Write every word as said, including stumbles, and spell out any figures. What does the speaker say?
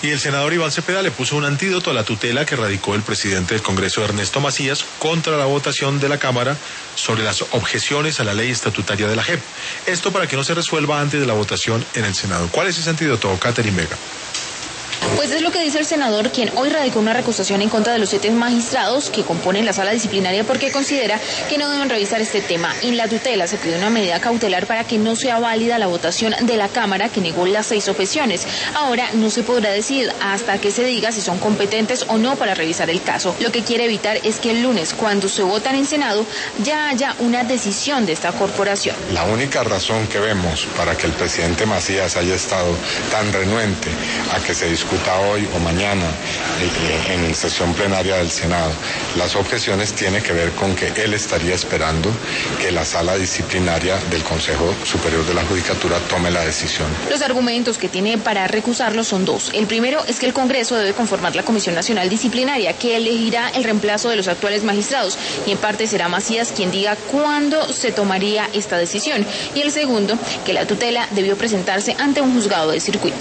Y el senador Iván Cepeda le puso un antídoto a la tutela que radicó el presidente del Congreso, Ernesto Macías, contra la votación de la Cámara sobre las objeciones a la ley estatutaria de la J E P. Esto para que no se resuelva antes de la votación en el Senado. ¿Cuál es ese antídoto, Catherine Vega? Pues es lo que dice el senador, quien hoy radicó una recusación en contra de los siete magistrados que componen la sala disciplinaria porque considera que no deben revisar este tema. En la tutela se pide una medida cautelar para que no sea válida la votación de la Cámara que negó las seis objeciones. Ahora no se podrá decidir hasta que se diga si son competentes o no para revisar el caso. Lo que quiere evitar es que el lunes, cuando se vota en Senado, ya haya una decisión de esta corporación. La única razón que vemos para que el presidente Macías haya estado tan renuente a que se discuta hoy o mañana eh, en sesión plenaria del Senado las objeciones tiene que ver con que él estaría esperando que la sala disciplinaria del Consejo Superior de la Judicatura tome la decisión. Los argumentos que tiene para recusarlo son dos. El primero es que el Congreso debe conformar la Comisión Nacional Disciplinaria, que elegirá el reemplazo de los actuales magistrados, y en parte será Macías quien diga cuándo se tomaría esta decisión. Y el segundo, que la tutela debió presentarse ante un juzgado de circuito.